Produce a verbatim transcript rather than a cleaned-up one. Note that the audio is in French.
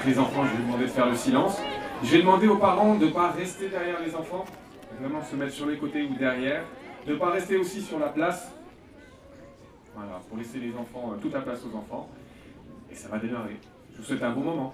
les enfants, je vais demander de faire le silence. Je vais demander aux parents de ne pas rester derrière les enfants, de vraiment se mettre sur les côtés ou derrière, de ne pas rester aussi sur la place. Voilà, pour laisser les enfants, euh, toute la place aux enfants. Et ça va démarrer. Je vous souhaite un bon moment.